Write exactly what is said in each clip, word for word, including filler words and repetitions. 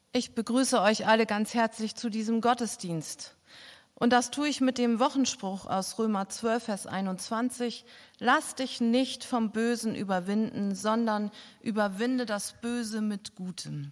Ich begrüße euch alle ganz herzlich zu diesem Gottesdienst. Und das tue ich mit dem Wochenspruch aus Römer zwölf, Vers einundzwanzig. Lass dich nicht vom Bösen überwinden, sondern überwinde das Böse mit Gutem.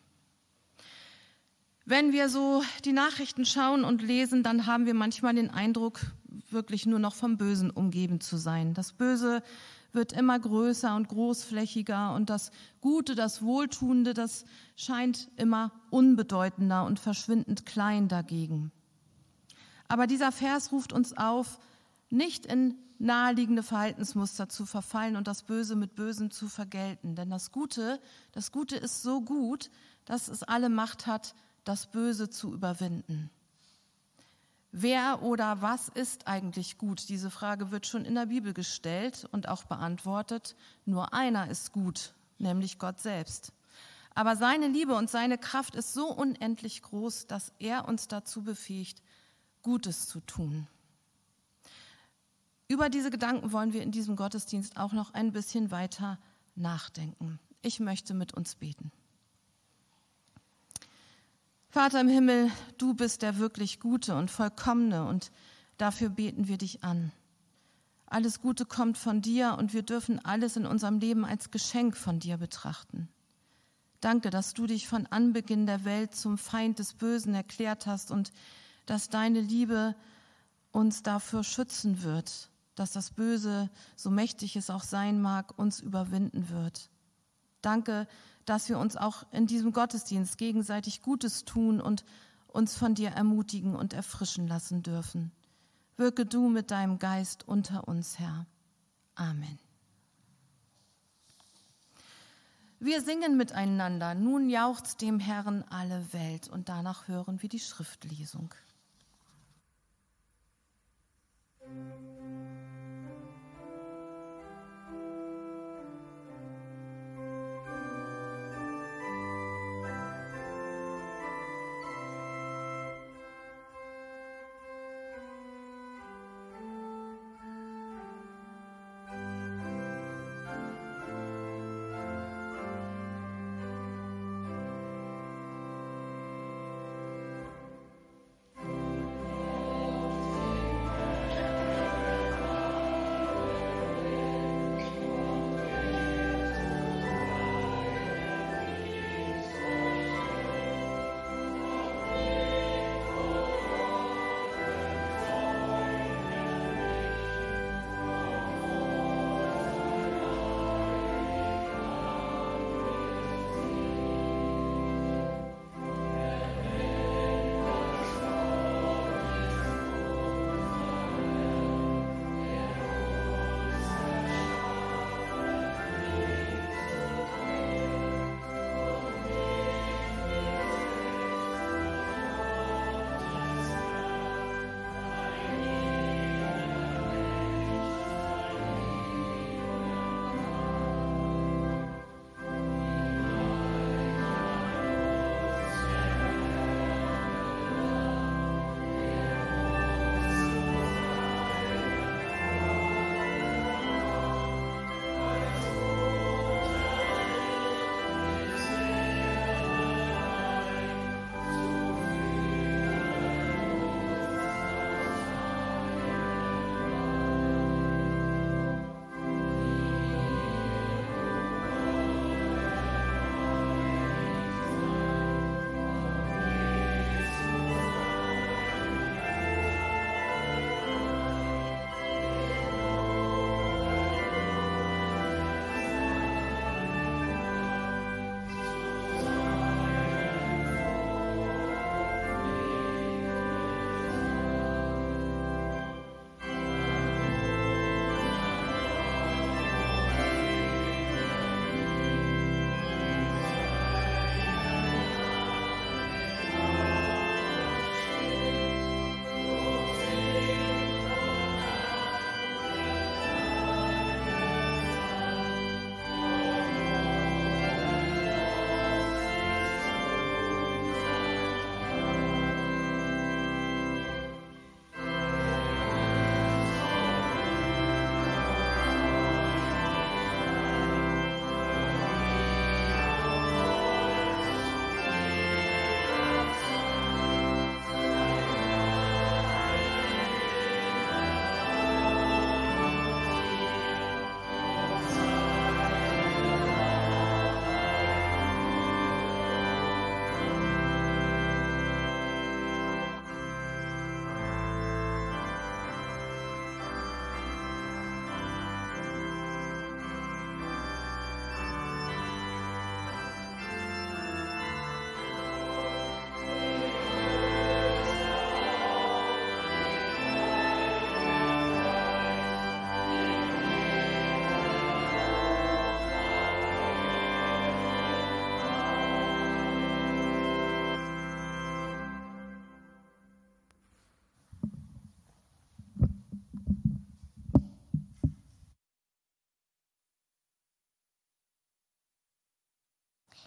Wenn wir so die Nachrichten schauen und lesen, dann haben wir manchmal den Eindruck, wirklich nur noch vom Bösen umgeben zu sein. Das Böse wird immer größer und großflächiger und das Gute, das Wohltuende, das scheint immer unbedeutender und verschwindend klein dagegen. Aber dieser Vers ruft uns auf, nicht in naheliegende Verhaltensmuster zu verfallen und das Böse mit Bösem zu vergelten. Denn das Gute, das Gute ist so gut, dass es alle Macht hat, das Böse zu überwinden. Wer oder was ist eigentlich gut? Diese Frage wird schon in der Bibel gestellt und auch beantwortet. Nur einer ist gut, nämlich Gott selbst. Aber seine Liebe und seine Kraft ist so unendlich groß, dass er uns dazu befähigt, Gutes zu tun. Über diese Gedanken wollen wir in diesem Gottesdienst auch noch ein bisschen weiter nachdenken. Ich möchte mit uns beten. Vater im Himmel, du bist der wirklich Gute und Vollkommene und dafür beten wir dich an. Alles Gute kommt von dir und wir dürfen alles in unserem Leben als Geschenk von dir betrachten. Danke, dass du dich von Anbeginn der Welt zum Feind des Bösen erklärt hast und dass deine Liebe uns dafür schützen wird, dass das Böse, so mächtig es auch sein mag, uns überwinden wird. Danke, dass wir uns auch in diesem Gottesdienst gegenseitig Gutes tun und uns von dir ermutigen und erfrischen lassen dürfen. Wirke du mit deinem Geist unter uns, Herr. Amen. Wir singen miteinander, nun jauchzt dem Herrn alle Welt, und danach hören wir die Schriftlesung.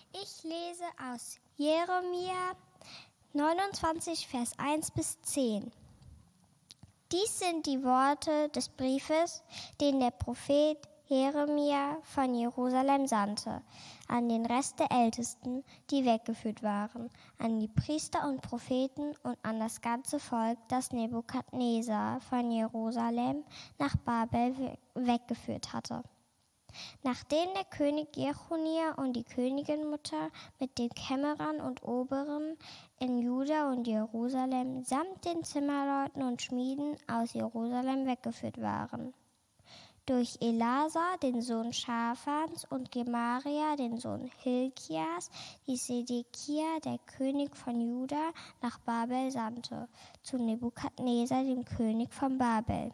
Ich lese aus Jeremia neunundzwanzig, Vers eins bis zehn. Dies sind die Worte des Briefes, den der Prophet Jeremia von Jerusalem sandte, an den Rest der Ältesten, die weggeführt waren, an die Priester und Propheten und an das ganze Volk, das Nebukadnezar von Jerusalem nach Babel weggeführt hatte. Nachdem der König Jechonia und die Königinmutter mit den Kämmerern und Oberen in Juda und Jerusalem samt den Zimmerleuten und Schmieden aus Jerusalem weggeführt waren. Durch Elasa, den Sohn Schafans, und Gemaria, den Sohn Hilkias, die Sedekia, der König von Juda, nach Babel sandte, zu Nebukadnezar, dem König von Babel.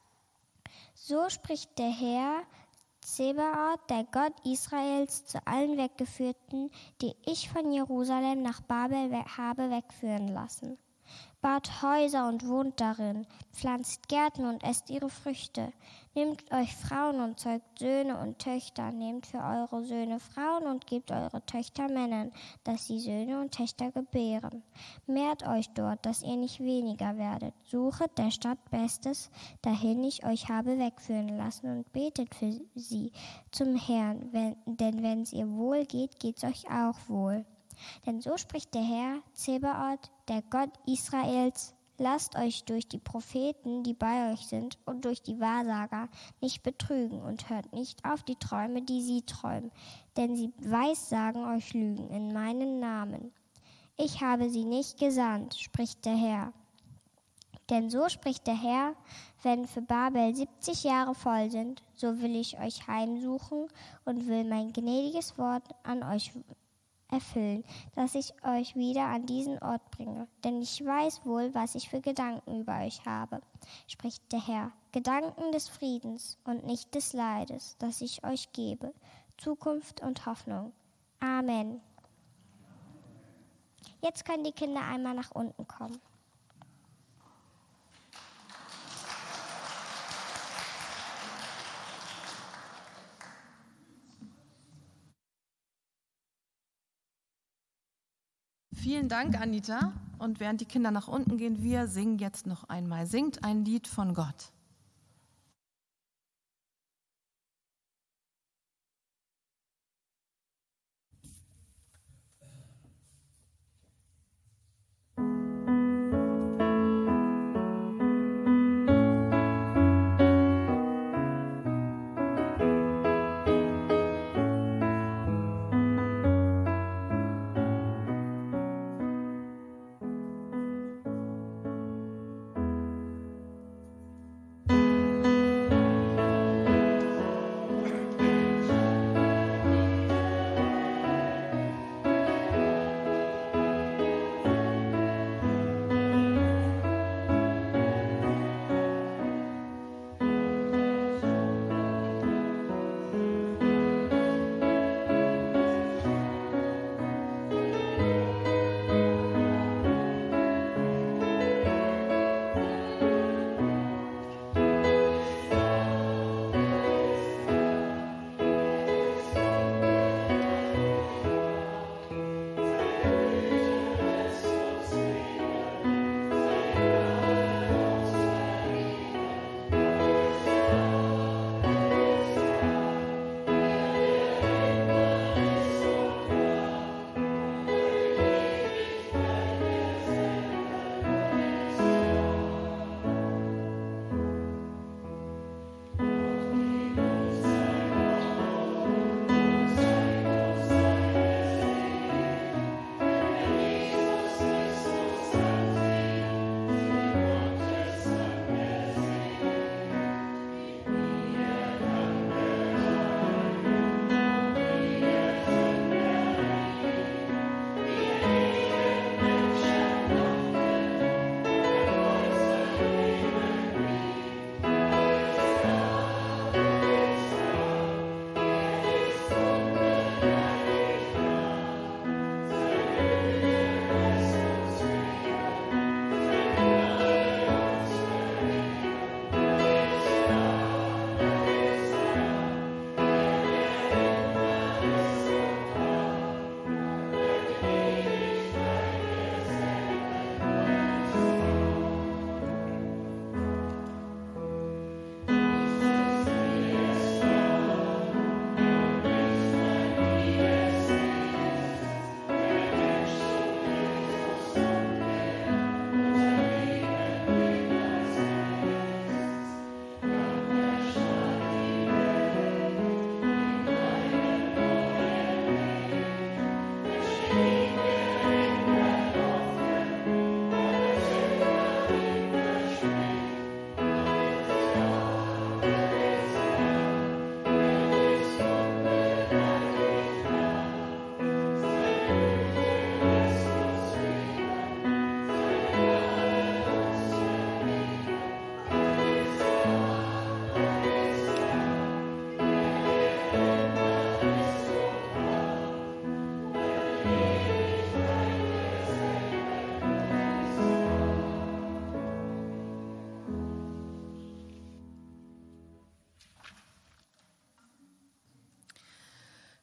So spricht der Herr Zebaoth, der Gott Israels, zu allen Weggeführten, die ich von Jerusalem nach Babel we- habe wegführen lassen. Baut Häuser und wohnt darin, pflanzt Gärten und esst ihre Früchte. Nehmt euch Frauen und zeugt Söhne und Töchter. Nehmt für eure Söhne Frauen und gebt eure Töchter Männern, dass sie Söhne und Töchter gebären. Mehrt euch dort, dass ihr nicht weniger werdet. Suchet der Stadt Bestes, dahin ich euch habe wegführen lassen, und betet für sie zum Herrn, wenn, denn wenn es ihr wohl geht, geht's euch auch wohl. Denn so spricht der Herr Zebaoth, der Gott Israels: Lasst euch durch die Propheten, die bei euch sind, und durch die Wahrsager nicht betrügen und hört nicht auf die Träume, die sie träumen, denn sie weissagen euch Lügen in meinen Namen. Ich habe sie nicht gesandt, spricht der Herr. Denn so spricht der Herr: Wenn für Babel siebzig Jahre voll sind, so will ich euch heimsuchen und will mein gnädiges Wort an euch erfüllen, dass ich euch wieder an diesen Ort bringe. Denn ich weiß wohl, was ich für Gedanken über euch habe, spricht der Herr. Gedanken des Friedens und nicht des Leides, das ich euch gebe. Zukunft und Hoffnung. Amen. Jetzt können die Kinder einmal nach unten kommen. Vielen Dank, Anita. Und während die Kinder nach unten gehen, wir singen jetzt noch einmal. Singt ein Lied von Gott.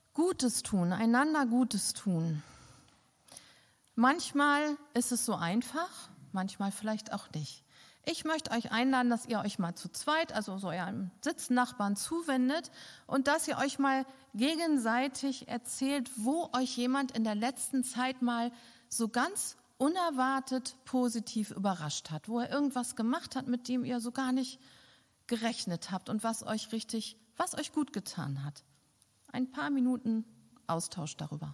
Gutes tun, einander Gutes tun. Manchmal ist es so einfach, manchmal vielleicht auch nicht. Ich möchte euch einladen, dass ihr euch mal zu zweit, also so eurem Sitznachbarn zuwendet und dass ihr euch mal gegenseitig erzählt, wo euch jemand in der letzten Zeit mal so ganz unerwartet positiv überrascht hat, wo er irgendwas gemacht hat, mit dem ihr so gar nicht gerechnet habt und was euch richtig, was euch gut getan hat. Ein paar Minuten Austausch darüber.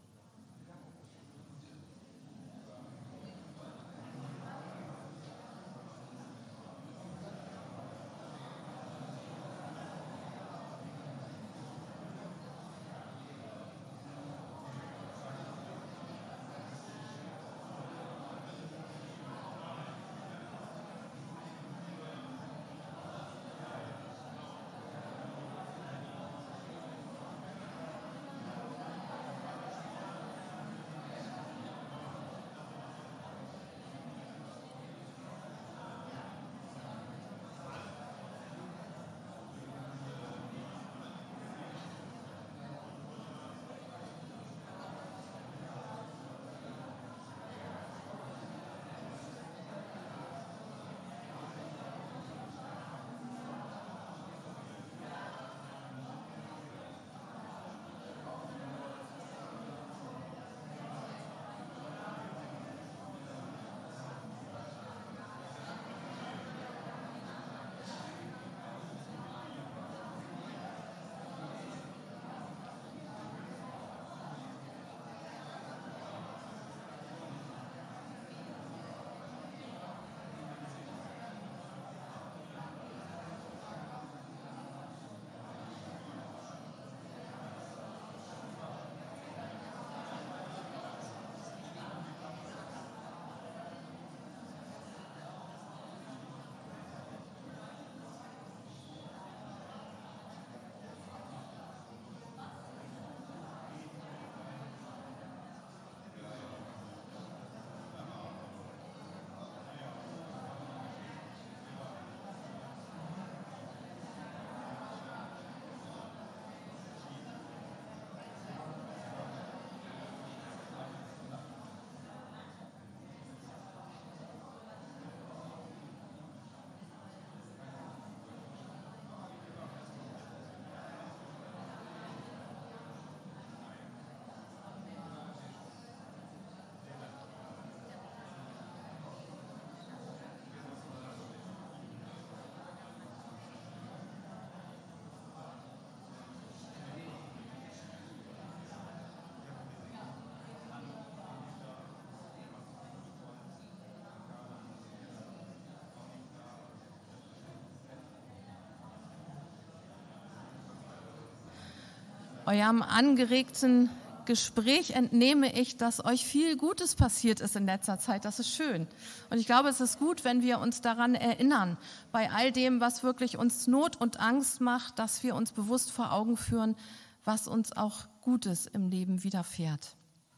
Eurem angeregten Gespräch entnehme ich, dass euch viel Gutes passiert ist in letzter Zeit. Das ist schön. Und ich glaube, es ist gut, wenn wir uns daran erinnern, bei all dem, was wirklich uns Not und Angst macht, dass wir uns bewusst vor Augen führen, was uns auch Gutes im Leben widerfährt.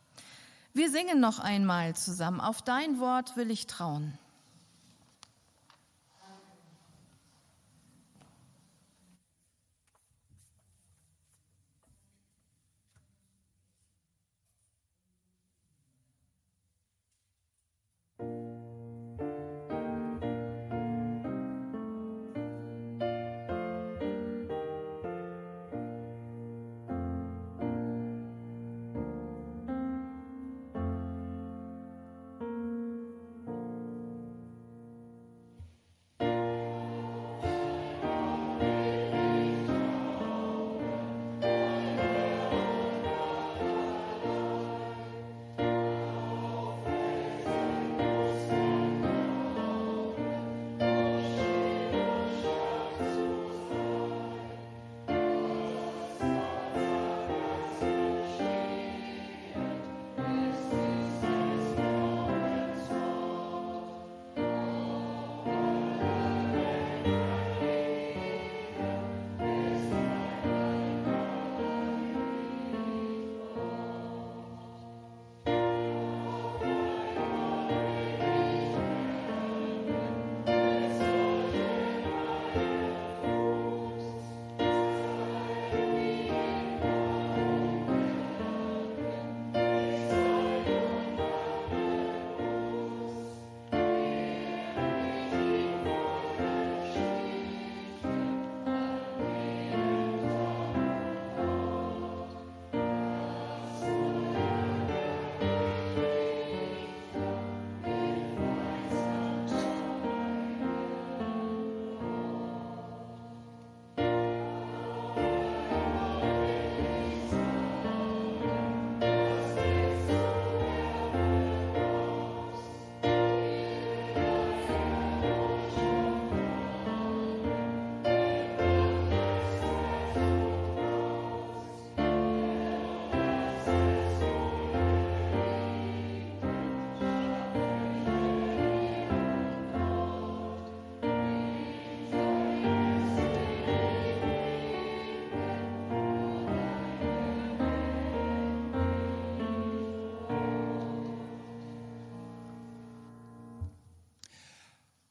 Wir singen noch einmal zusammen. Auf dein Wort will ich trauen.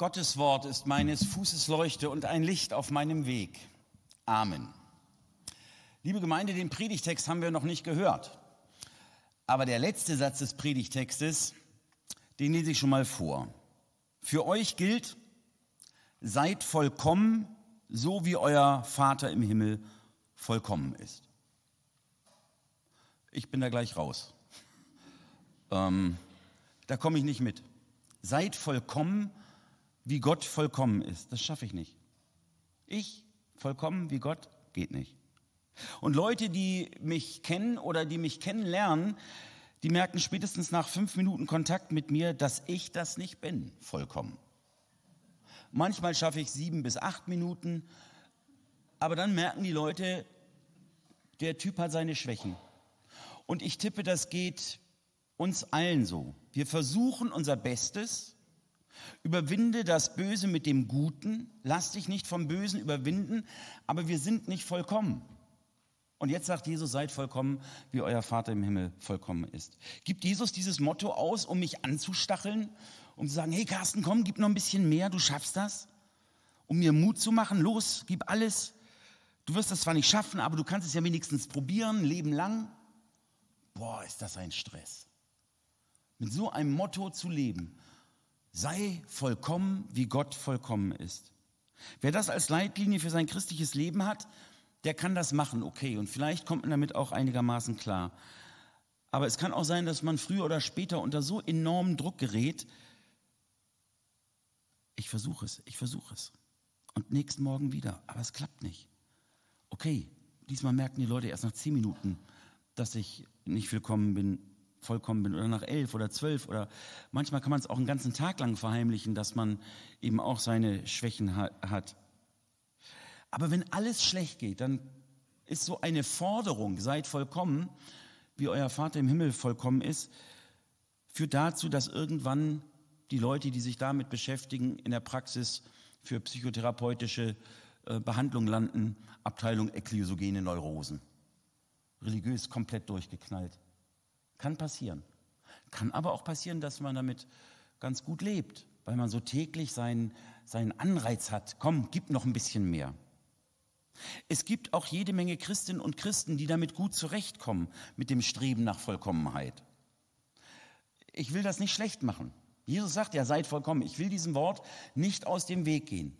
Gottes Wort ist meines Fußes Leuchte und ein Licht auf meinem Weg. Amen. Liebe Gemeinde, den Predigtext haben wir noch nicht gehört. Aber der letzte Satz des Predigtextes, den lese ich schon mal vor. Für euch gilt, seid vollkommen, so wie euer Vater im Himmel vollkommen ist. Ich bin da gleich raus. Ähm, da komme ich nicht mit. Seid vollkommen, wie Gott vollkommen ist. Das schaffe ich nicht. Ich vollkommen wie Gott geht nicht. Und Leute, die mich kennen oder die mich kennenlernen, die merken spätestens nach fünf Minuten Kontakt mit mir, dass ich das nicht bin, vollkommen. Manchmal schaffe ich sieben bis acht Minuten, aber dann merken die Leute, der Typ hat seine Schwächen. Und ich tippe, das geht uns allen so. Wir versuchen unser Bestes, überwinde das Böse mit dem Guten, lass dich nicht vom Bösen überwinden, aber wir sind nicht vollkommen. Und jetzt sagt Jesus, seid vollkommen, wie euer Vater im Himmel vollkommen ist. Gibt Jesus dieses Motto aus, um mich anzustacheln, um zu sagen, hey Carsten, komm, gib noch ein bisschen mehr, du schaffst das? Um mir Mut zu machen, los, gib alles. Du wirst das zwar nicht schaffen, aber du kannst es ja wenigstens probieren, ein Leben lang. Boah, ist das ein Stress. Mit so einem Motto zu leben, sei vollkommen, wie Gott vollkommen ist. Wer das als Leitlinie für sein christliches Leben hat, der kann das machen, okay, und vielleicht kommt man damit auch einigermaßen klar. Aber es kann auch sein, dass man früher oder später unter so enormen Druck gerät. Ich versuche es, ich versuche es. Und nächsten Morgen wieder, aber es klappt nicht. Okay, diesmal merken die Leute erst nach zehn Minuten, dass ich nicht willkommen bin, vollkommen bin, oder nach elf oder zwölf, oder manchmal kann man es auch einen ganzen Tag lang verheimlichen, dass man eben auch seine Schwächen ha- hat. Aber wenn alles schlecht geht, dann ist so eine Forderung, seid vollkommen, wie euer Vater im Himmel vollkommen ist, führt dazu, dass irgendwann die Leute, die sich damit beschäftigen, in der Praxis für psychotherapeutische äh, Behandlung landen, Abteilung ekkliosogene Neurosen. Religiös komplett durchgeknallt. Kann passieren. Kann aber auch passieren, dass man damit ganz gut lebt, weil man so täglich seinen, seinen Anreiz hat. Komm, gib noch ein bisschen mehr. Es gibt auch jede Menge Christinnen und Christen, die damit gut zurechtkommen, mit dem Streben nach Vollkommenheit. Ich will das nicht schlecht machen. Jesus sagt ja, seid vollkommen. Ich will diesem Wort nicht aus dem Weg gehen.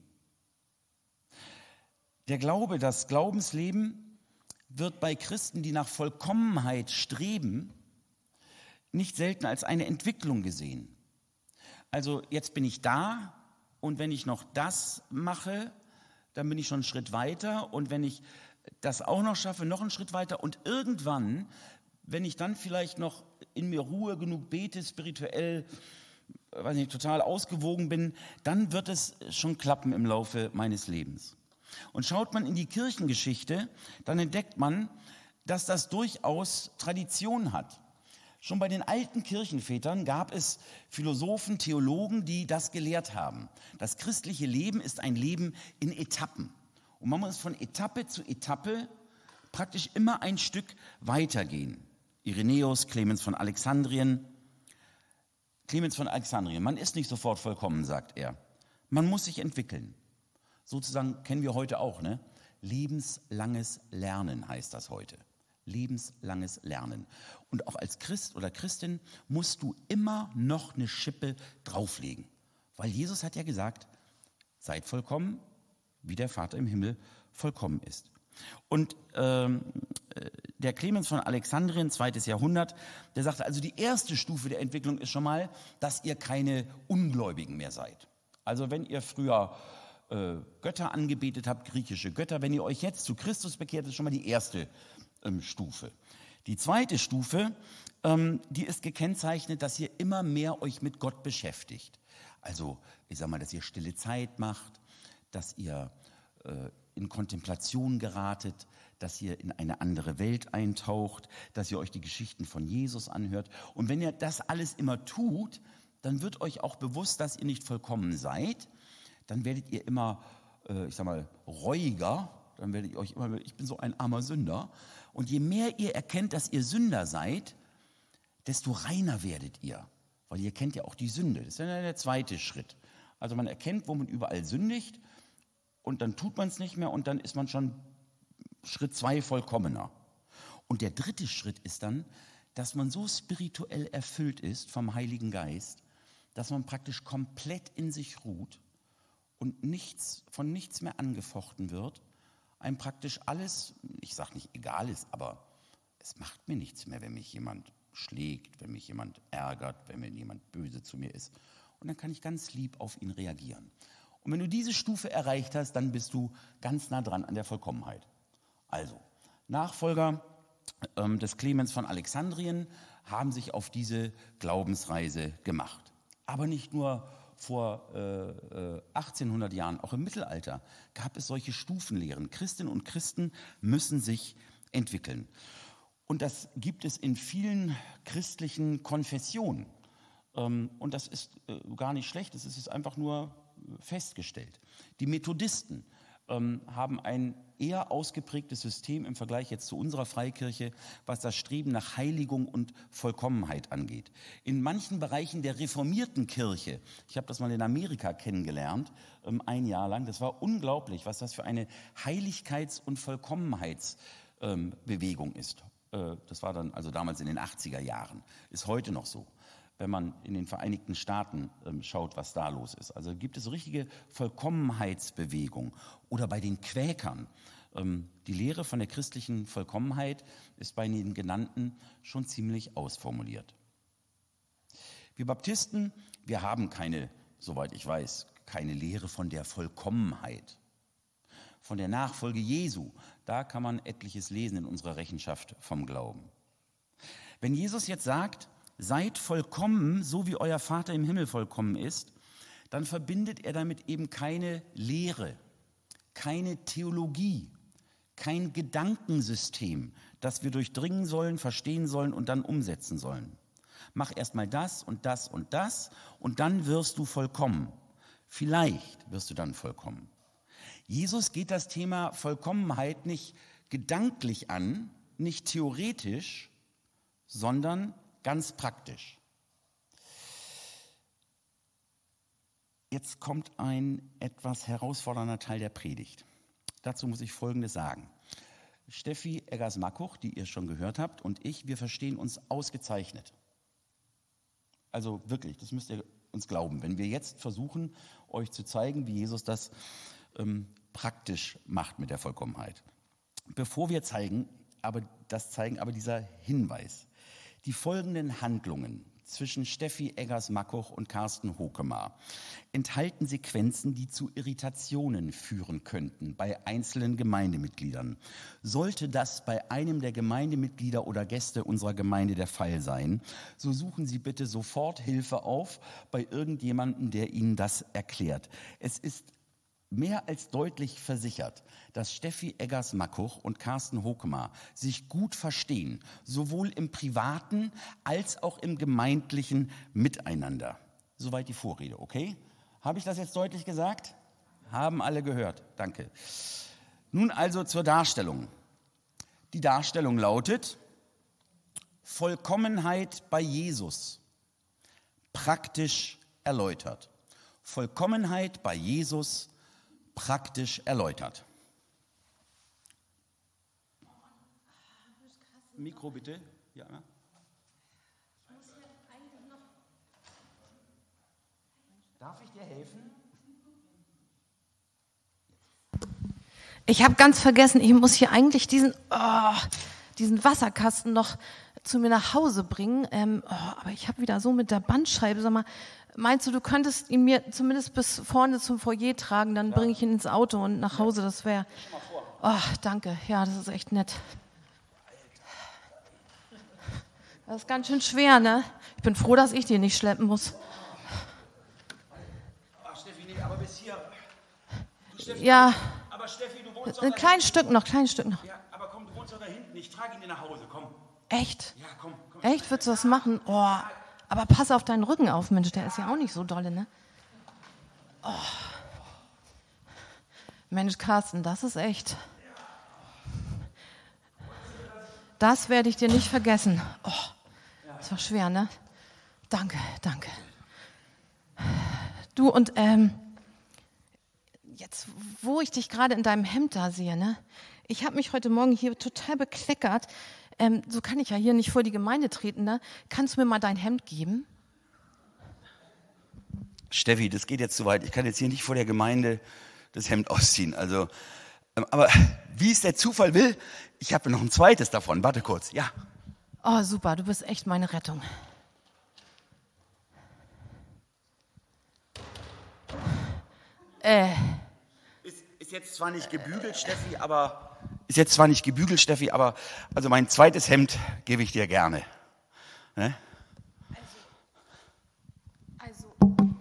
Der Glaube, das Glaubensleben wird bei Christen, die nach Vollkommenheit streben, nicht selten als eine Entwicklung gesehen. Also jetzt bin ich da und wenn ich noch das mache, dann bin ich schon einen Schritt weiter und wenn ich das auch noch schaffe, noch einen Schritt weiter und irgendwann, wenn ich dann vielleicht noch in mir Ruhe genug bete, spirituell, weiß nicht, total ausgewogen bin, dann wird es schon klappen im Laufe meines Lebens. Und schaut man in die Kirchengeschichte, dann entdeckt man, dass das durchaus Tradition hat. Schon bei den alten Kirchenvätern gab es Philosophen, Theologen, die das gelehrt haben. Das christliche Leben ist ein Leben in Etappen. Und man muss von Etappe zu Etappe praktisch immer ein Stück weitergehen. Irenäus, Clemens von Alexandrien. Clemens von Alexandrien, man ist nicht sofort vollkommen, sagt er. Man muss sich entwickeln. Sozusagen kennen wir heute auch, ne? Lebenslanges Lernen heißt das heute. Lebenslanges Lernen. Und auch als Christ oder Christin musst du immer noch eine Schippe drauflegen. Weil Jesus hat ja gesagt, seid vollkommen, wie der Vater im Himmel vollkommen ist. Und ähm, der Clemens von Alexandrien, zweites Jahrhundert, der sagte, also die erste Stufe der Entwicklung ist schon mal, dass ihr keine Ungläubigen mehr seid. Also wenn ihr früher äh, Götter angebetet habt, griechische Götter, wenn ihr euch jetzt zu Christus bekehrt, ist schon mal die erste Stufe. Die zweite Stufe, ähm, die ist gekennzeichnet, dass ihr immer mehr euch mit Gott beschäftigt. Also, ich sag mal, dass ihr stille Zeit macht, dass ihr äh, in Kontemplation geratet, dass ihr in eine andere Welt eintaucht, dass ihr euch die Geschichten von Jesus anhört. Und wenn ihr das alles immer tut, dann wird euch auch bewusst, dass ihr nicht vollkommen seid. Dann werdet ihr immer, äh, ich sag mal, reuiger. Dann werdet ihr euch immer, ich bin so ein armer Sünder. Und je mehr ihr erkennt, dass ihr Sünder seid, desto reiner werdet ihr. Weil ihr kennt ja auch die Sünde. Das ist ja der zweite Schritt. Also man erkennt, wo man überall sündigt und dann tut man es nicht mehr und dann ist man schon Schritt zwei vollkommener. Und der dritte Schritt ist dann, dass man so spirituell erfüllt ist vom Heiligen Geist, dass man praktisch komplett in sich ruht und nichts, von nichts mehr angefochten wird, einem praktisch alles, ich sage nicht egal ist, aber es macht mir nichts mehr, wenn mich jemand schlägt, wenn mich jemand ärgert, wenn mir jemand böse zu mir ist. Und dann kann ich ganz lieb auf ihn reagieren. Und wenn du diese Stufe erreicht hast, dann bist du ganz nah dran an der Vollkommenheit. Also, Nachfolger ähm, des Clemens von Alexandrien haben sich auf diese Glaubensreise gemacht. Aber nicht nur vor äh, achtzehnhundert Jahren, auch im Mittelalter gab es solche Stufenlehren. Christinnen und Christen müssen sich entwickeln. Und das gibt es in vielen christlichen Konfessionen. Ähm, und das ist äh, gar nicht schlecht, es ist einfach nur festgestellt. Die Methodisten ähm, haben ein eher ausgeprägtes System im Vergleich jetzt zu unserer Freikirche, was das Streben nach Heiligung und Vollkommenheit angeht. In manchen Bereichen der reformierten Kirche, ich habe das mal in Amerika kennengelernt, ähm, ein Jahr lang, das war unglaublich, was das für eine Heiligkeits- und Vollkommenheitsbewegung ähm, ist. Äh, das war dann also damals in den achtziger Jahren, ist heute noch so. Wenn man in den Vereinigten Staaten ähm, schaut, was da los ist. Also gibt es so richtige Vollkommenheitsbewegung. Oder bei den Quäkern. Ähm, die Lehre von der christlichen Vollkommenheit ist bei den genannten schon ziemlich ausformuliert. Wir Baptisten, wir haben keine, soweit ich weiß, keine Lehre von der Vollkommenheit. Von der Nachfolge Jesu, da kann man etliches lesen in unserer Rechenschaft vom Glauben. Wenn Jesus jetzt sagt, seid vollkommen, so wie euer Vater im Himmel vollkommen ist, dann verbindet er damit eben keine Lehre, keine Theologie, kein Gedankensystem, das wir durchdringen sollen, verstehen sollen und dann umsetzen sollen. Mach erst mal das und das und das und dann wirst du vollkommen. Vielleicht wirst du dann vollkommen. Jesus geht das Thema Vollkommenheit nicht gedanklich an, nicht theoretisch, sondern ganz praktisch. Jetzt kommt ein etwas herausfordernder Teil der Predigt. Dazu muss ich Folgendes sagen. Steffi Eggers-Mackuch, die ihr schon gehört habt, und ich, wir verstehen uns ausgezeichnet. Also wirklich, das müsst ihr uns glauben. Wenn wir jetzt versuchen, euch zu zeigen, wie Jesus das ähm, praktisch macht mit der Vollkommenheit. Bevor wir zeigen, aber das zeigen, aber dieser Hinweis. Die folgenden Handlungen zwischen Steffi Eggers-Mackuch und Carsten Hokemar enthalten Sequenzen, die zu Irritationen führen könnten bei einzelnen Gemeindemitgliedern. Sollte das bei einem der Gemeindemitglieder oder Gäste unserer Gemeinde der Fall sein, so suchen Sie bitte sofort Hilfe auf bei irgendjemandem, der Ihnen das erklärt. Es ist mehr als deutlich versichert, dass Steffi Eggers-Mackuch und Carsten Hokemar sich gut verstehen, sowohl im privaten als auch im gemeindlichen Miteinander. Soweit die Vorrede, okay? Habe ich das jetzt deutlich gesagt? Haben alle gehört, danke. Nun also zur Darstellung. Die Darstellung lautet: Vollkommenheit bei Jesus, praktisch erläutert. Vollkommenheit bei Jesus, praktisch erläutert. Mikro bitte. Ja. Darf ich dir helfen? Ich habe ganz vergessen, ich muss hier eigentlich diesen, oh, diesen Wasserkasten noch zu mir nach Hause bringen. Ähm, oh, aber ich habe wieder so mit der Bandscheibe, sag mal, meinst du, du könntest ihn mir zumindest bis vorne zum Foyer tragen, dann bringe ich ihn ins Auto und nach Hause, das wäre... Oh, danke, ja, das ist echt nett. Das ist ganz schön schwer, ne? Ich bin froh, dass ich den nicht schleppen muss. Ach, Steffi, nee, aber bis hier. Du, Steffi, ja, aber Steffi, du wohnst doch ein kleines Stück noch, kleines Stück noch. Ja, aber komm, du wohnst doch da hinten, ich trage ihn dir nach Hause, komm. Echt? Ja, komm, komm. Echt, würdest du das machen? Oh, aber pass auf deinen Rücken auf, Mensch, der ist ja auch nicht so dolle, ne? Oh. Mensch, Carsten, das ist echt... Das werde ich dir nicht vergessen. Oh, das war schwer, ne? Danke, danke. Du, und ähm, jetzt, wo ich dich gerade in deinem Hemd da sehe, ne? Ich habe mich heute Morgen hier total bekleckert. Ähm, so kann ich ja hier nicht vor die Gemeinde treten, ne? Kannst du mir mal dein Hemd geben? Steffi, das geht jetzt zu weit. Ich kann jetzt hier nicht vor der Gemeinde das Hemd ausziehen. Also, ähm, aber wie es der Zufall will, ich habe noch ein zweites davon. Warte kurz, ja. Oh, super, du bist echt meine Rettung. Äh. Ist, ist jetzt zwar nicht gebügelt, Steffi, aber ist jetzt zwar nicht gebügelt, Steffi, aber also mein zweites Hemd gebe ich dir gerne. Ne? Also,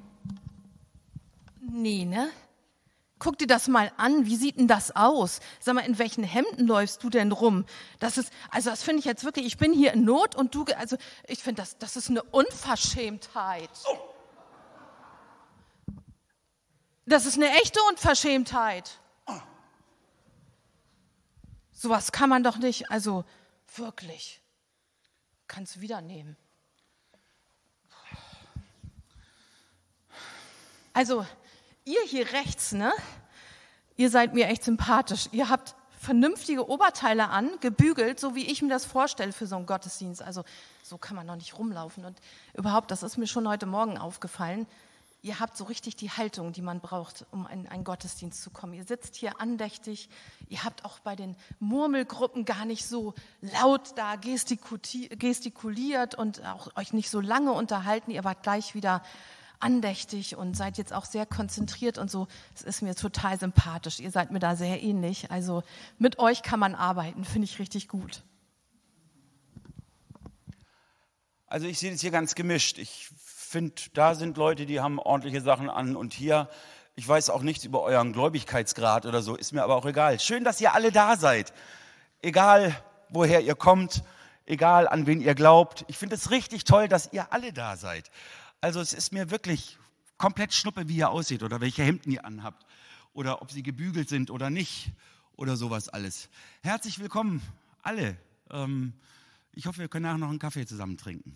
nee, ne? Guck dir das mal an, wie sieht denn das aus? Sag mal, in welchen Hemden läufst du denn rum? Das ist, also das finde ich jetzt wirklich, ich bin hier in Not und du, also ich finde, das, das ist eine Unverschämtheit. Oh. Das ist eine echte Unverschämtheit. Oh. Sowas kann man doch nicht, also wirklich. Kannst du wieder nehmen. Also, ihr hier rechts, ne? Ihr seid mir echt sympathisch. Ihr habt vernünftige Oberteile an, gebügelt, so wie ich mir das vorstelle für so einen Gottesdienst. Also, so kann man doch nicht rumlaufen. Und überhaupt, das ist mir schon heute Morgen aufgefallen. Ihr habt so richtig die Haltung, die man braucht, um in einen Gottesdienst zu kommen. Ihr sitzt hier andächtig. Ihr habt auch bei den Murmelgruppen gar nicht so laut da gestikuliert und auch euch nicht so lange unterhalten. Ihr wart gleich wieder andächtig und seid jetzt auch sehr konzentriert und so. Es ist mir total sympathisch. Ihr seid mir da sehr ähnlich. Also mit euch kann man arbeiten, finde ich richtig gut. Also ich sehe das hier ganz gemischt. Ich finde, da sind Leute, die haben ordentliche Sachen an und hier, ich weiß auch nichts über euren Gläubigkeitsgrad oder so, ist mir aber auch egal. Schön, dass ihr alle da seid. Egal, woher ihr kommt, egal, an wen ihr glaubt. Ich finde es richtig toll, dass ihr alle da seid. Also es ist mir wirklich komplett schnuppe, wie ihr aussieht oder welche Hemden ihr anhabt oder ob sie gebügelt sind oder nicht oder sowas alles. Herzlich willkommen, alle. Ähm, ich hoffe, wir können nachher noch einen Kaffee zusammen trinken.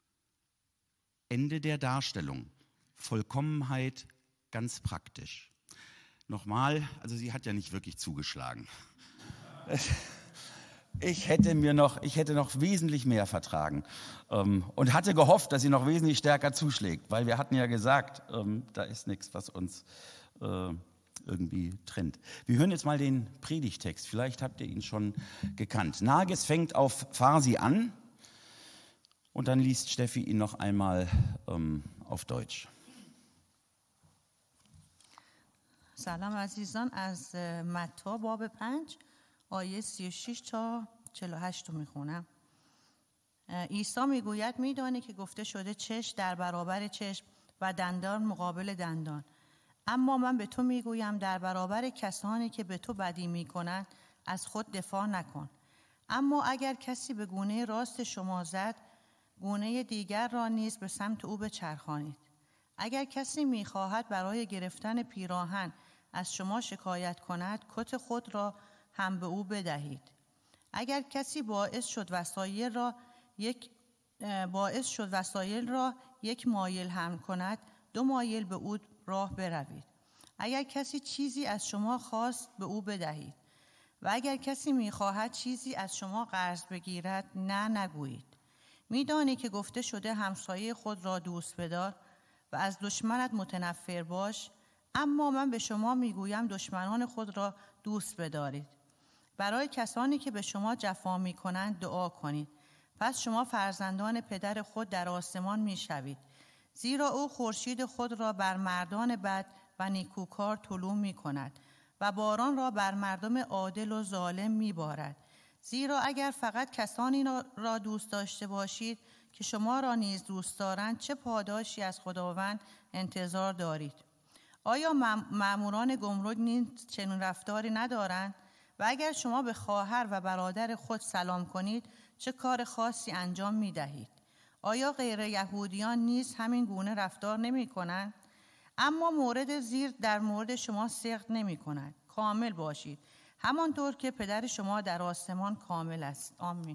Ende der Darstellung. Vollkommenheit ganz praktisch. Nochmal, also sie hat ja nicht wirklich zugeschlagen. Ich hätte mir noch, ich hätte noch wesentlich mehr vertragen ähm, und hatte gehofft, dass sie noch wesentlich stärker zuschlägt, weil wir hatten ja gesagt, ähm, da ist nichts, was uns äh, irgendwie trennt. Wir hören jetzt mal den Predigtext, vielleicht habt ihr ihn schon gekannt. Nages fängt auf Farsi an und dann liest Steffi ihn noch einmal ähm, auf Deutsch. سلام عزیزان از متی باب پنج آیه سی و شش تا چهل و هشت رو میخونم. عیسی میگوید میدانی که گفته شده چشم در برابر چشم و دندان مقابل دندان. اما من به تو میگویم در برابر کسانی که به تو بدی میکنند از خود دفاع نکن. اما اگر کسی به گونه راست شما زد گونه دیگر را نیز به سمت او بچرخانید. اگر کسی میخواهد برای گرفتن پیراهن از شما شکایت کند کت خود را هم به او بدهید. اگر کسی باعث شد وسایل را یک باعث شد وسایل را یک مایل هم کند دو مایل به او راه بروید. اگر کسی چیزی از شما خواست به او بدهید و اگر کسی میخواهد چیزی از شما قرض بگیرد نه نگویید. میدانی که گفته شده همسایه خود را دوست بدار و از دشمنت متنفر باش. اما من به شما میگویم دشمنان خود را دوست بدارید. برای کسانی که به شما جفا میکنند دعا کنید. پس شما فرزندان پدر خود در آسمان میشوید. زیرا او خورشید خود را بر مردان بد و نیکوکار طلوع میکند و باران را بر مردم عادل و ظالم میبارد. زیرا اگر فقط کسانی را دوست داشته باشید که شما را نیز دوست دارند چه پاداشی از خداوند انتظار دارید؟ آیا ماموران گمرک نیز چنین رفتاری ندارند؟ و اگر شما به خواهر و برادر خود سلام کنید چه کار خاصی انجام می دهید؟ آیا غیر یهودیان نیز همین گونه رفتار نمی کنند؟ اما مورد زیر در مورد شما سقط نمی کند. کامل باشید همانطور که پدر شما در آسمان کامل است. آمین.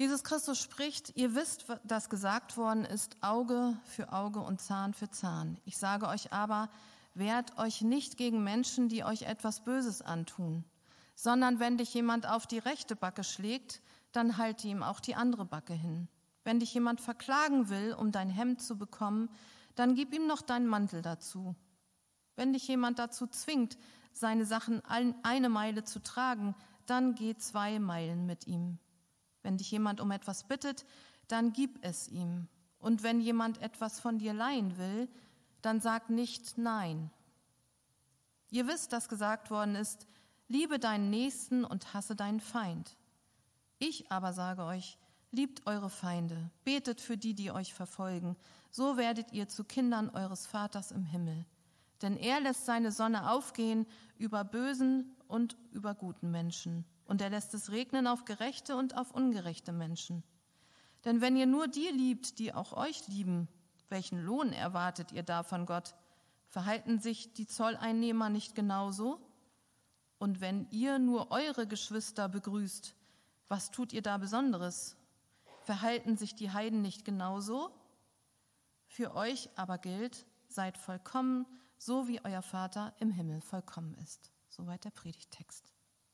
Jesus Christus spricht, ihr wisst, dass gesagt worden ist, Auge für Auge und Zahn für Zahn. Ich sage euch aber, wehrt euch nicht gegen Menschen, die euch etwas Böses antun, sondern wenn dich jemand auf die rechte Backe schlägt, dann halte ihm auch die andere Backe hin. Wenn dich jemand verklagen will, um dein Hemd zu bekommen, dann gib ihm noch deinen Mantel dazu. Wenn dich jemand dazu zwingt, seine Sachen eine Meile zu tragen, dann geh zwei Meilen mit ihm. Wenn dich jemand um etwas bittet, dann gib es ihm. Und wenn jemand etwas von dir leihen will, dann sag nicht Nein. Ihr wisst, dass gesagt worden ist, liebe deinen Nächsten und hasse deinen Feind. Ich aber sage euch, liebt eure Feinde, betet für die, die euch verfolgen, so werdet ihr zu Kindern eures Vaters im Himmel. Denn er lässt seine Sonne aufgehen über bösen und über guten Menschen. Und er lässt es regnen auf gerechte und auf ungerechte Menschen. Denn wenn ihr nur die liebt, die auch euch lieben, welchen Lohn erwartet ihr da von Gott? Verhalten sich die Zolleinnehmer nicht genauso? Und wenn ihr nur eure Geschwister begrüßt, was tut ihr da Besonderes? Verhalten sich die Heiden nicht genauso? Für euch aber gilt, seid vollkommen, so wie euer Vater im Himmel vollkommen ist. Soweit der Predigttext.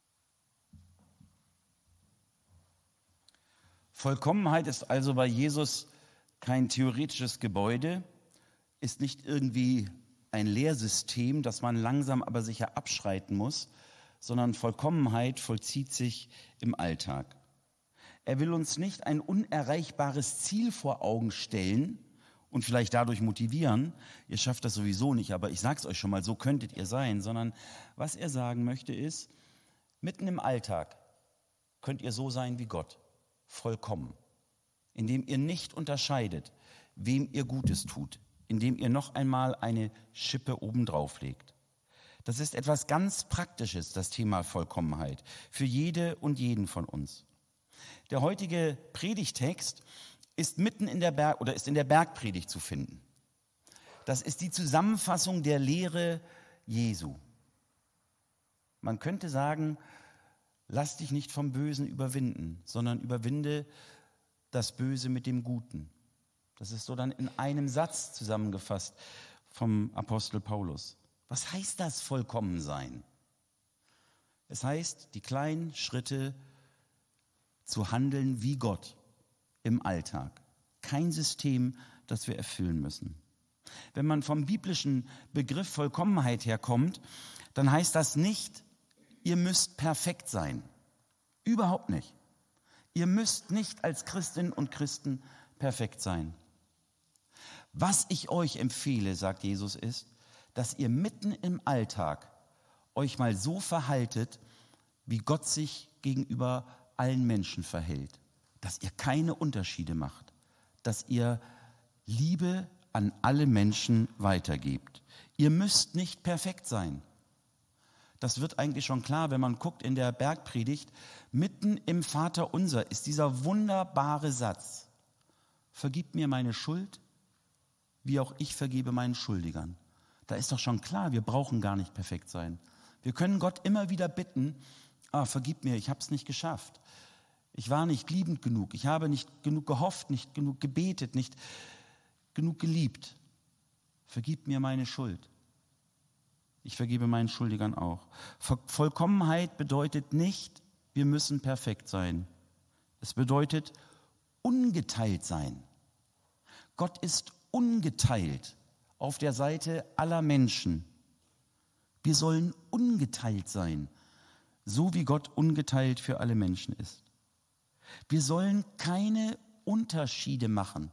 Vollkommenheit ist also bei Jesus kein theoretisches Gebäude, ist nicht irgendwie ein Lehrsystem, das man langsam aber sicher abschreiten muss, sondern Vollkommenheit vollzieht sich im Alltag. Er will uns nicht ein unerreichbares Ziel vor Augen stellen und vielleicht dadurch motivieren, ihr schafft das sowieso nicht, aber ich sage es euch schon mal, so könntet ihr sein, sondern was er sagen möchte ist, mitten im Alltag könnt ihr so sein wie Gott, vollkommen, indem ihr nicht unterscheidet, wem ihr Gutes tut, indem ihr noch einmal eine Schippe obendrauf legt. Das ist etwas ganz Praktisches, das Thema Vollkommenheit, für jede und jeden von uns. Der heutige Predigtext ist mitten in der Berg oder ist in der Bergpredigt zu finden. Das ist die Zusammenfassung der Lehre Jesu. Man könnte sagen, lass dich nicht vom Bösen überwinden, sondern überwinde das Böse mit dem Guten. Das ist so dann in einem Satz zusammengefasst vom Apostel Paulus. Was heißt das vollkommen sein? Es heißt, die kleinen Schritte zu handeln wie Gott im Alltag. Kein System, das wir erfüllen müssen. Wenn man vom biblischen Begriff Vollkommenheit herkommt, dann heißt das nicht, ihr müsst perfekt sein. Überhaupt nicht. Ihr müsst nicht als Christinnen und Christen perfekt sein. Was ich euch empfehle, sagt Jesus, ist, dass ihr mitten im Alltag euch mal so verhaltet, wie Gott sich gegenüber allen Menschen verhält. Dass ihr keine Unterschiede macht. Dass ihr Liebe an alle Menschen weitergebt. Ihr müsst nicht perfekt sein. Das wird eigentlich schon klar, wenn man guckt in der Bergpredigt. Mitten im Vaterunser ist dieser wunderbare Satz. Vergib mir meine Schuld, wie auch ich vergebe meinen Schuldigern. Da ist doch schon klar, wir brauchen gar nicht perfekt sein. Wir können Gott immer wieder bitten, ah, vergib mir, ich habe es nicht geschafft. Ich war nicht liebend genug, ich habe nicht genug gehofft, nicht genug gebetet, nicht genug geliebt. Vergib mir meine Schuld. Ich vergebe meinen Schuldigern auch. Vollkommenheit bedeutet nicht, wir müssen perfekt sein. Es bedeutet ungeteilt sein. Gott ist ungeteilt auf der Seite aller Menschen. Wir sollen ungeteilt sein, so wie Gott ungeteilt für alle Menschen ist. Wir sollen keine Unterschiede machen.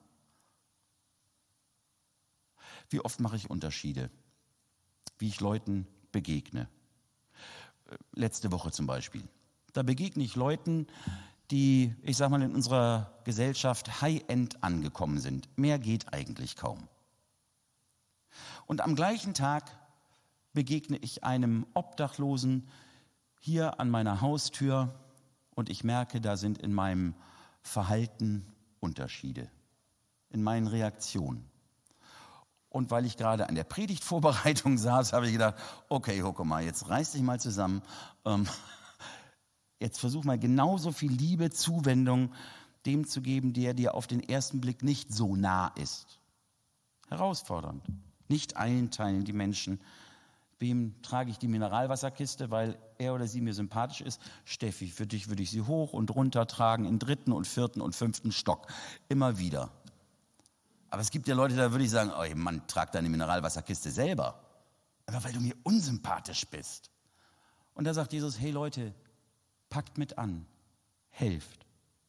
Wie oft mache ich Unterschiede, wie ich Leuten begegne? Letzte Woche zum Beispiel. Da begegne ich Leuten, die, ich sag mal, in unserer Gesellschaft High-End angekommen sind. Mehr geht eigentlich kaum. Und am gleichen Tag begegne ich einem Obdachlosen hier an meiner Haustür und ich merke, da sind in meinem Verhalten Unterschiede, in meinen Reaktionen. Und weil ich gerade an der Predigtvorbereitung saß, habe ich gedacht, okay, Hucke mal, jetzt reiß dich mal zusammen. Ähm, jetzt versuch mal genauso viel Liebe, Zuwendung dem zu geben, der dir auf den ersten Blick nicht so nah ist. Herausfordernd. Nicht einteilen die Menschen. Wem trage ich die Mineralwasserkiste, weil er oder sie mir sympathisch ist? Steffi, für dich würde ich sie hoch und runter tragen, in dritten und vierten und fünften Stock. Immer wieder. Aber es gibt ja Leute, da würde ich sagen, oh Mann, trag deine Mineralwasserkiste selber. Aber weil du mir unsympathisch bist. Und da sagt Jesus, hey Leute, packt mit an, helft.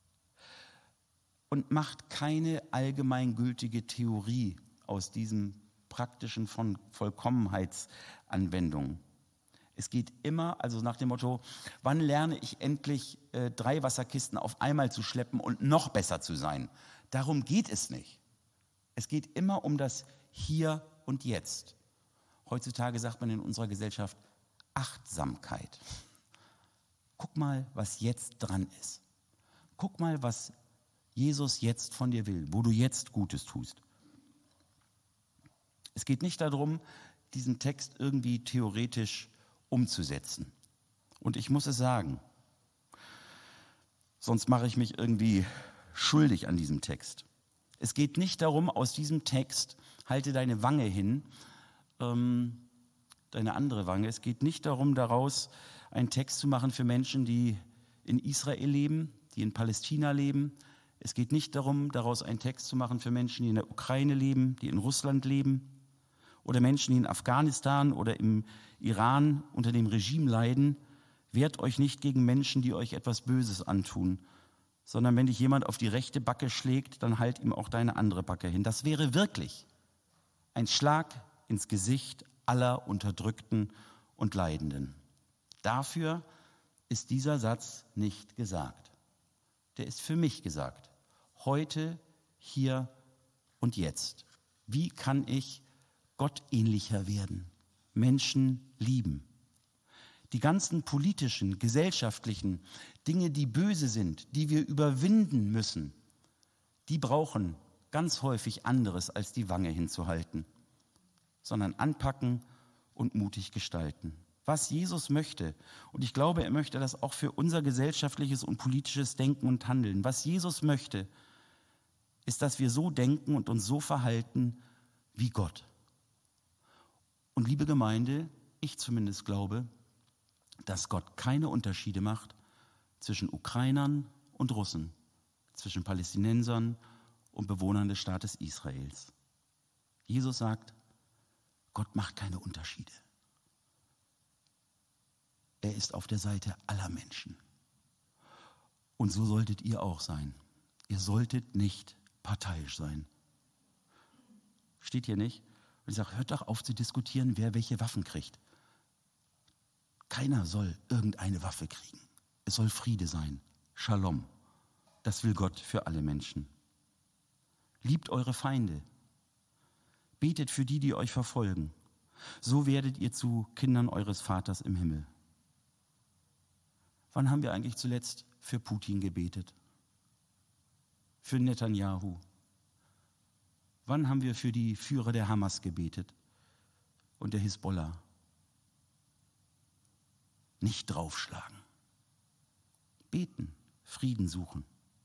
Und macht keine allgemeingültige Theorie aus diesem praktischen von Vollkommenheitsanwendung. Es geht immer, also nach dem Motto, wann lerne ich endlich äh, drei Wasserkisten auf einmal zu schleppen und noch besser zu sein? Darum geht es nicht. Es geht immer um das Hier und Jetzt. Heutzutage sagt man in unserer Gesellschaft Achtsamkeit. Guck mal, was jetzt dran ist. Guck mal, was Jesus jetzt von dir will, wo du jetzt Gutes tust. Es geht nicht darum, diesen Text irgendwie theoretisch umzusetzen. Und ich muss es sagen, sonst mache ich mich irgendwie schuldig an diesem Text. Es geht nicht darum, aus diesem Text, halte deine Wange hin, ähm, deine andere Wange. Es geht nicht darum, daraus einen Text zu machen für Menschen, die in Israel leben, die in Palästina leben. Es geht nicht darum, daraus einen Text zu machen für Menschen, die in der Ukraine leben, die in Russland leben oder Menschen, die in Afghanistan oder im Iran unter dem Regime leiden. Wehrt euch nicht gegen Menschen, die euch etwas Böses antun, sondern wenn dich jemand auf die rechte Backe schlägt, dann halt ihm auch deine andere Backe hin. Das wäre wirklich ein Schlag ins Gesicht aller Unterdrückten und Leidenden. Dafür ist dieser Satz nicht gesagt. Der ist für mich gesagt. Heute, hier und jetzt. Wie kann ich gottähnlicher werden? Menschen lieben. Die ganzen politischen, gesellschaftlichen Dinge, die böse sind, die wir überwinden müssen, die brauchen ganz häufig anderes als die Wange hinzuhalten, sondern anpacken und mutig gestalten. Was Jesus möchte, und ich glaube, er möchte das auch für unser gesellschaftliches und politisches Denken und Handeln, was Jesus möchte, ist, dass wir so denken und uns so verhalten wie Gott. Und liebe Gemeinde, ich zumindest glaube, dass Gott keine Unterschiede macht zwischen Ukrainern und Russen, zwischen Palästinensern und Bewohnern des Staates Israels. Jesus sagt, Gott macht keine Unterschiede. Er ist auf der Seite aller Menschen. Und so solltet ihr auch sein. Ihr solltet nicht parteiisch sein. Steht hier nicht? Und ich sage, hört doch auf zu diskutieren, wer welche Waffen kriegt. Keiner soll irgendeine Waffe kriegen. Es soll Friede sein. Shalom. Das will Gott für alle Menschen. Liebt eure Feinde. Betet für die, die euch verfolgen. So werdet ihr zu Kindern eures Vaters im Himmel. Wann haben wir eigentlich zuletzt für Putin gebetet? Für Netanyahu? Wann haben wir für die Führer der Hamas gebetet und der Hisbollah? Nicht draufschlagen. Beten, Frieden suchen.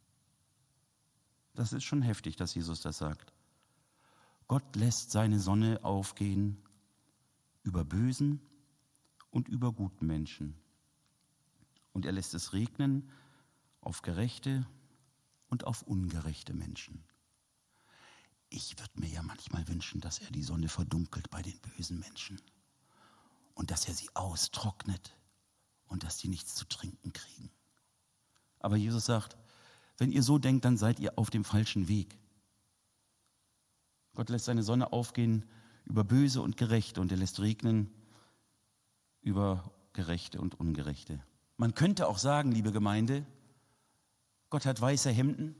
Das ist schon heftig, dass Jesus das sagt. Gott lässt seine Sonne aufgehen über bösen und über guten Menschen. Und er lässt es regnen auf gerechte und auf ungerechte Menschen. Ich würde mir ja manchmal wünschen, dass er die Sonne verdunkelt bei den bösen Menschen und dass er sie austrocknet und dass die nichts zu trinken kriegen. Aber Jesus sagt, wenn ihr so denkt, dann seid ihr auf dem falschen Weg. Gott lässt seine Sonne aufgehen über Böse und Gerechte und er lässt regnen über Gerechte und Ungerechte. Man könnte auch sagen, liebe Gemeinde, Gott hat weiße Hemden.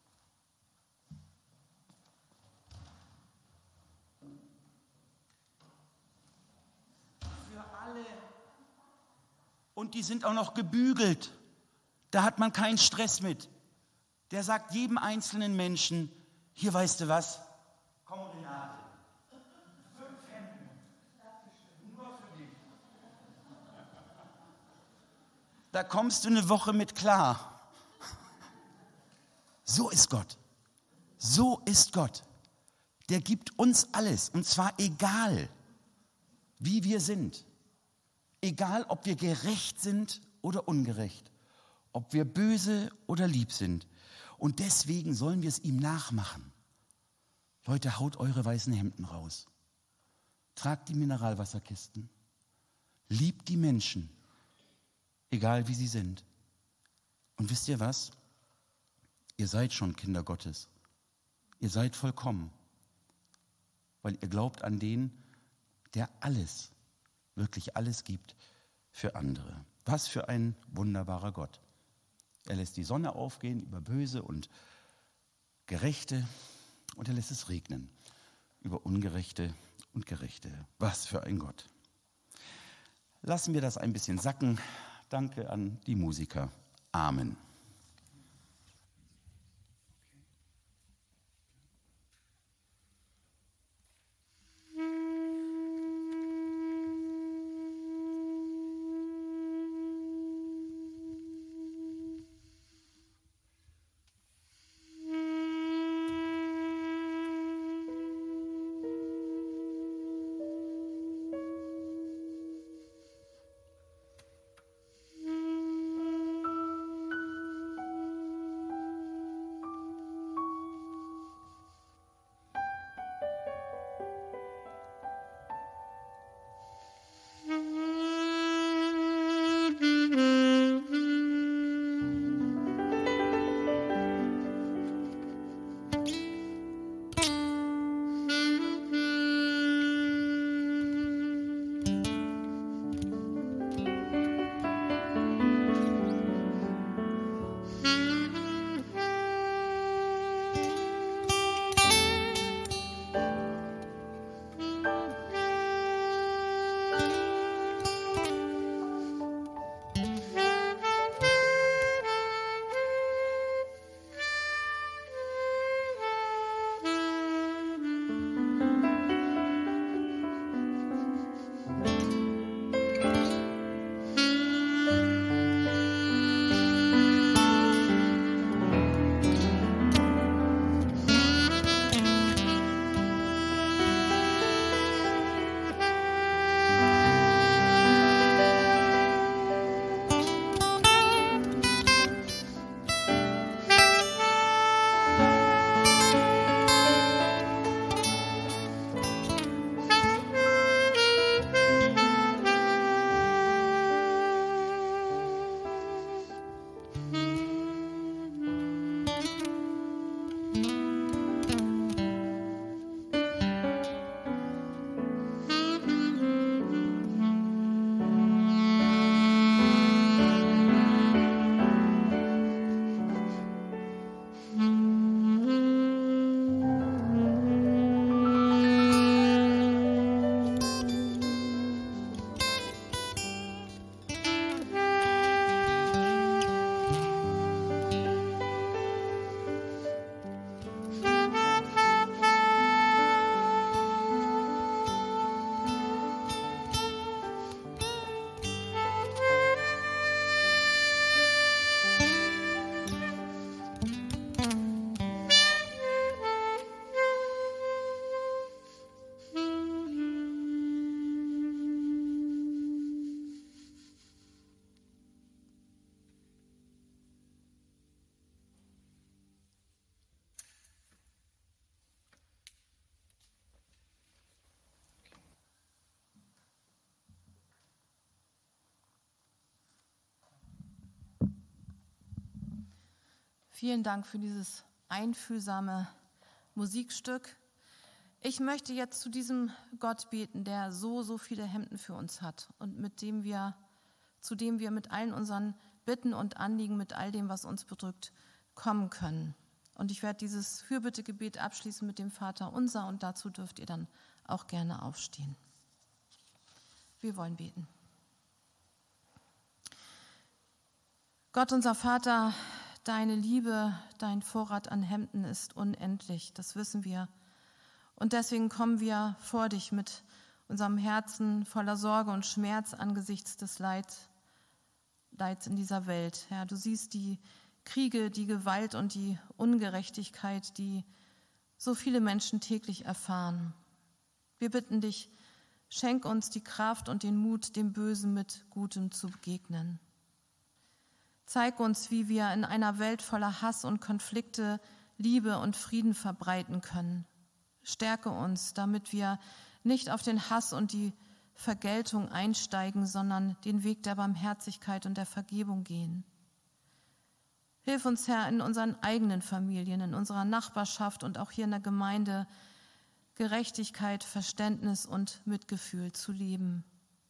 Für alle. Und die sind auch noch gebügelt. Da hat man keinen Stress mit. Der sagt jedem einzelnen Menschen, hier weißt du was, komm Renate, fünf Hemden, nur für dich. Da kommst du eine Woche mit klar. So ist Gott. So ist Gott. Der gibt uns alles, und zwar egal, wie wir sind. Egal, ob wir gerecht sind oder ungerecht. Ob wir böse oder lieb sind. Und deswegen sollen wir es ihm nachmachen. Leute, haut eure weißen Hemden raus. Tragt die Mineralwasserkisten. Liebt die Menschen, egal wie sie sind. Und wisst ihr was? Ihr seid schon Kinder Gottes. Ihr seid vollkommen, weil ihr glaubt an den, der alles, wirklich alles gibt für andere. Was für ein wunderbarer Gott. Er lässt die Sonne aufgehen über Böse und Gerechte und er lässt es regnen über Ungerechte und Gerechte. Was für ein Gott. Lassen wir das ein bisschen sacken. Danke an die Musiker. Amen. Vielen Dank für dieses einfühlsame Musikstück. Ich möchte jetzt zu diesem Gott beten, der so, so viele Hemden für uns hat und mit dem wir, zu dem wir mit allen unseren Bitten und Anliegen, mit all dem, was uns bedrückt, kommen können. Und ich werde dieses Fürbittegebet abschließen mit dem Vater unser und dazu dürft ihr dann auch gerne aufstehen. Wir wollen beten. Gott, unser Vater, deine Liebe, dein Vorrat an Hemden ist unendlich, das wissen wir. Und deswegen kommen wir vor dich mit unserem Herzen voller Sorge und Schmerz angesichts des Leid, Leids in dieser Welt. Herr, du siehst die Kriege, die Gewalt und die Ungerechtigkeit, die so viele Menschen täglich erfahren. Wir bitten dich, schenk uns die Kraft und den Mut, dem Bösen mit Gutem zu begegnen. Zeig uns, wie wir in einer Welt voller Hass und Konflikte Liebe und Frieden verbreiten können. Stärke uns, damit wir nicht auf den Hass und die Vergeltung einsteigen, sondern den Weg der Barmherzigkeit und der Vergebung gehen. Hilf uns, Herr, in unseren eigenen Familien, in unserer Nachbarschaft und auch hier in der Gemeinde Gerechtigkeit, Verständnis und Mitgefühl zu leben.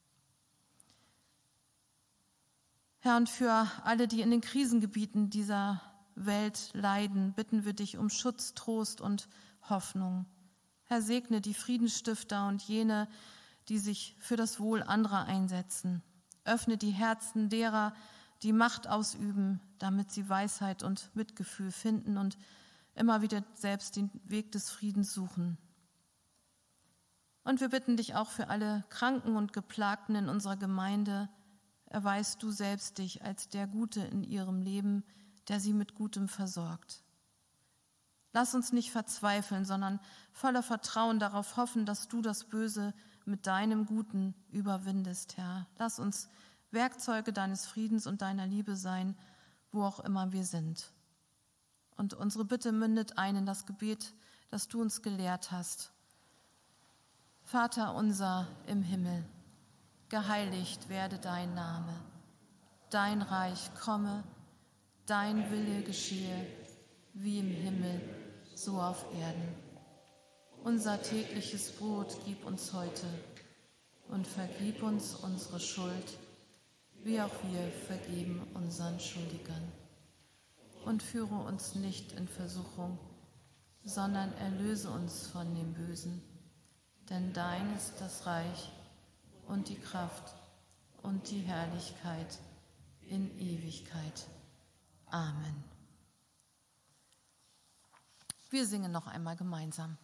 Herr, und für alle, die in den Krisengebieten dieser Welt leiden, bitten wir dich um Schutz, Trost und Hoffnung. Herr, segne die Friedensstifter und jene, die sich für das Wohl anderer einsetzen. Öffne die Herzen derer, die Macht ausüben, damit sie Weisheit und Mitgefühl finden und immer wieder selbst den Weg des Friedens suchen. Und wir bitten dich auch für alle Kranken und Geplagten in unserer Gemeinde. Erweist du selbst dich als der Gute in ihrem Leben, der sie mit Gutem versorgt. Lass uns nicht verzweifeln, sondern voller Vertrauen darauf hoffen, dass du das Böse mit deinem Guten überwindest, Herr. Lass uns Werkzeuge deines Friedens und deiner Liebe sein, wo auch immer wir sind. Und unsere Bitte mündet ein in das Gebet, das du uns gelehrt hast. Vater unser im Himmel, geheiligt werde dein Name. Dein Reich komme, dein Wille geschehe, wie im Himmel, so auf Erden. Unser tägliches Brot gib uns heute und vergib uns unsere Schuld, wie auch wir vergeben unseren Schuldigern. Und führe uns nicht in Versuchung, sondern erlöse uns von dem Bösen. Denn dein ist das Reich und die Kraft und die Herrlichkeit in Ewigkeit. Amen. Wir singen noch einmal gemeinsam.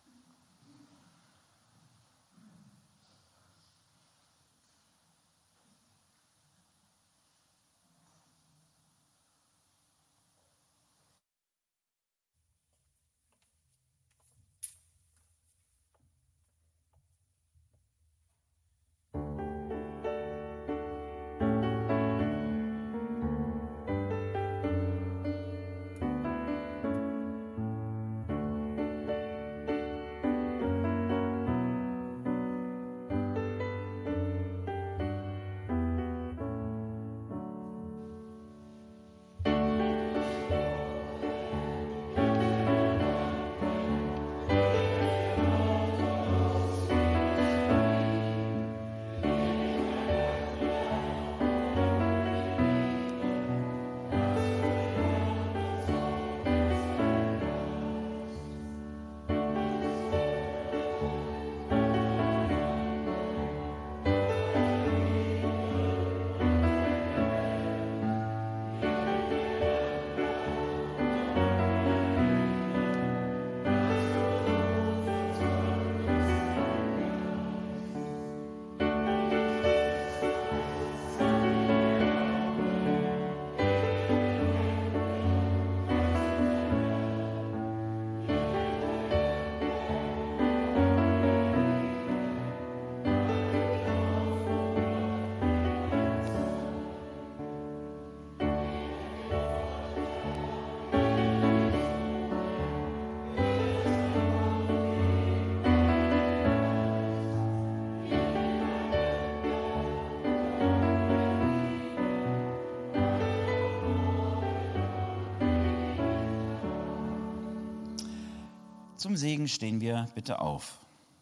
Zum Segen stehen wir bitte auf.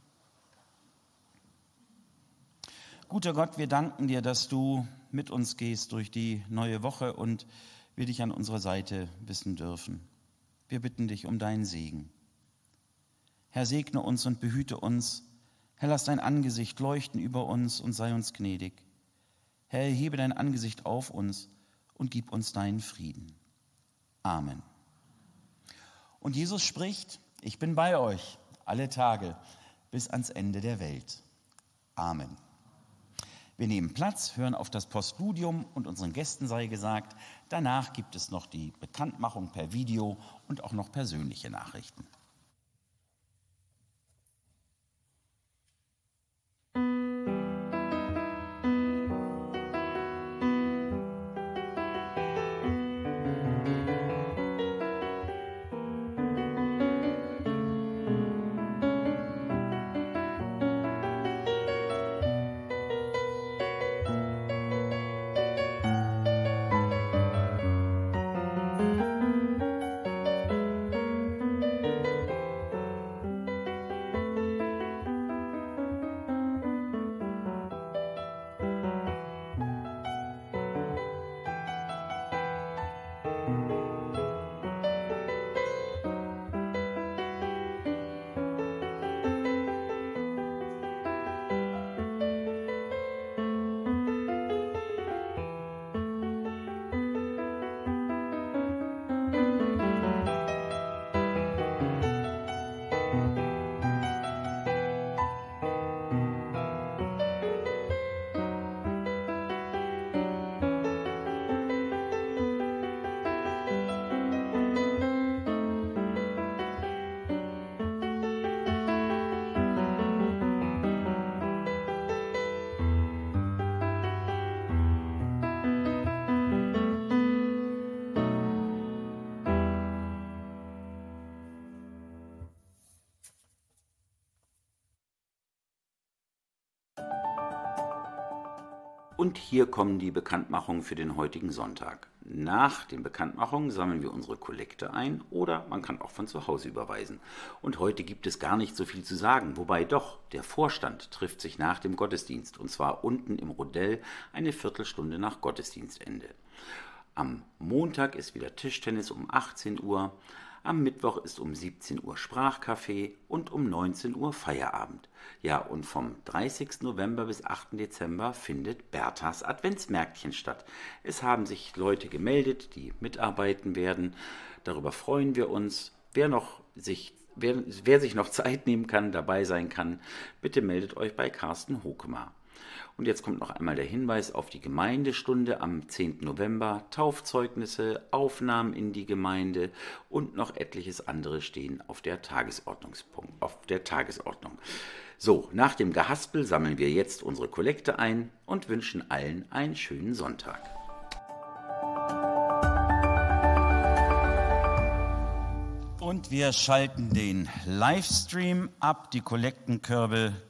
Guter Gott, wir danken dir, dass du mit uns gehst durch die neue Woche und wir dich an unserer Seite wissen dürfen. Wir bitten dich um deinen Segen. Herr, segne uns und behüte uns. Herr, lass dein Angesicht leuchten über uns und sei uns gnädig. Herr, erhebe dein Angesicht auf uns und gib uns deinen Frieden. Amen. Und Jesus spricht: Ich bin bei euch alle Tage bis ans Ende der Welt. Amen. Wir nehmen Platz, hören auf das Postludium und unseren Gästen sei gesagt, danach gibt es noch die Bekanntmachung per Video und auch noch persönliche Nachrichten. Und hier kommen die Bekanntmachungen für den heutigen Sonntag. Nach den Bekanntmachungen sammeln wir unsere Kollekte ein oder man kann auch von zu Hause überweisen. Und heute gibt es gar nicht so viel zu sagen, wobei doch, der Vorstand trifft sich nach dem Gottesdienst und zwar unten im Rodell eine Viertelstunde nach Gottesdienstende. Am Montag ist wieder Tischtennis um achtzehn Uhr, am Mittwoch ist um siebzehn Uhr Sprachcafé und um neunzehn Uhr Feierabend. Ja, und vom dreißigsten November bis achten Dezember findet Berthas Adventsmärkchen statt. Es haben sich Leute gemeldet, die mitarbeiten werden. Darüber freuen wir uns. Wer noch sich, wer, wer sich noch Zeit nehmen kann, dabei sein kann, bitte meldet euch bei Carsten Hokemer. Und jetzt kommt noch einmal der Hinweis auf die Gemeindestunde am zehnten November, Taufzeugnisse, Aufnahmen in die Gemeinde und noch etliches andere stehen auf der Tagesordnungspunkt, auf der Tagesordnung. So, nach dem Gehaspel sammeln wir jetzt unsere Kollekte ein und wünschen allen einen schönen Sonntag. Und wir schalten den Livestream ab. Die Kollektenkörbe